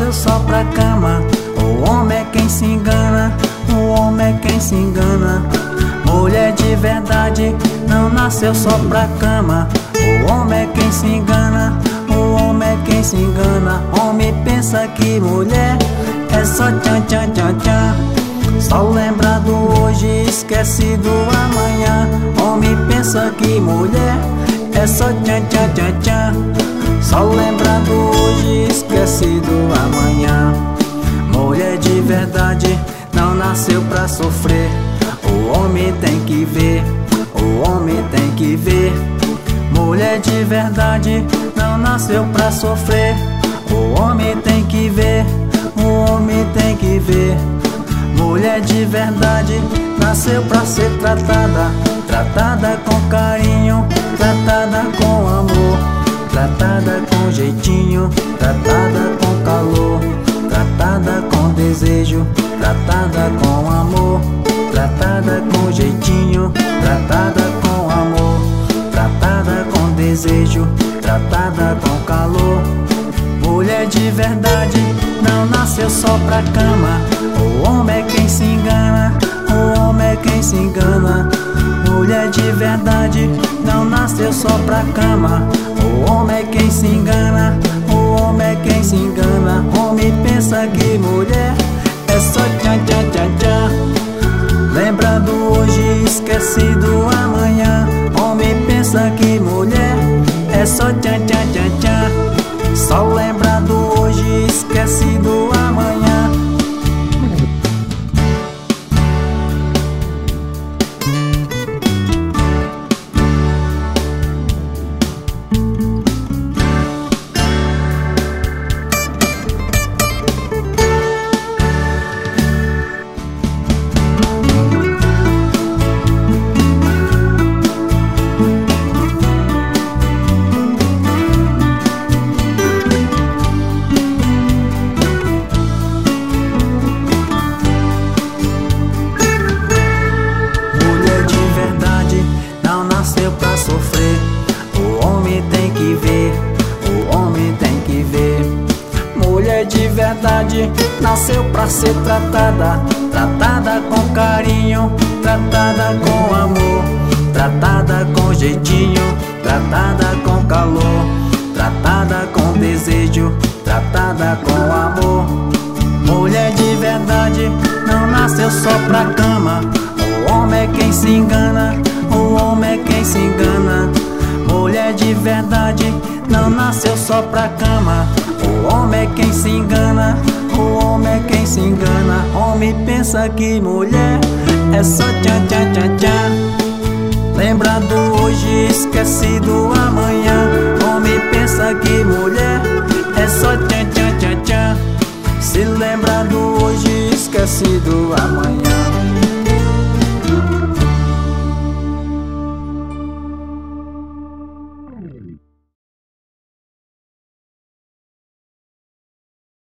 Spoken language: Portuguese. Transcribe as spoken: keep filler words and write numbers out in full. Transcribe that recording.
nasceu só pra cama. O homem é quem se engana, o homem é quem se engana. Mulher de verdade não nasceu só pra cama. O homem é quem se engana, o homem é quem se engana. Homem pensa que mulher é só tchan tchan tchan tchan. Só lembra do hoje, esquece do amanhã. Homem pensa que mulher é só tchan tchan tchan tchan. Só lembra do hoje, esquece do amanhã. Mulher de verdade não nasceu pra sofrer. O homem tem que ver, o homem tem que ver. Mulher de verdade não nasceu pra sofrer. O homem tem que ver, o homem tem que ver. Mulher de verdade nasceu pra ser tratada, tratada com carinho, tratada com amor, tratada com jeitinho, tratada com calor, tratada com desejo, tratada com amor, tratada com jeitinho, tratada com amor, tratada com desejo, tratada com calor. Mulher de verdade não nasceu só pra cama. O homem é quem se engana, o homem é quem se engana. Mulher de verdade não nasceu só pra cama. O homem é quem se engana, o homem é quem se engana. Homem pensa que mulher é só tchan tchan tchan tchan. Lembra do hoje, esquece do amanhã. Homem pensa que mulher é só tchan tchan tchan tchan. Só lembra do hoje, esquece do amanhã. Pra sofrer, o homem tem que ver, o homem tem que ver. Mulher de verdade nasceu pra ser tratada, tratada com carinho, tratada com amor, tratada com jeitinho, tratada com calor, tratada com desejo, tratada com amor. Mulher de verdade não nasceu só pra cama. O homem é quem se engana, o homem é quem se engana. Mulher de verdade não nasceu só pra cama. O homem é quem se engana, o homem é quem se engana. Homem pensa que mulher é só tchan tchan tchan tchan. Lembra do hoje, esquece do amanhã. Homem pensa que mulher é só tchan tchan tchan tchan. Se lembra do hoje, esquece do amanhã.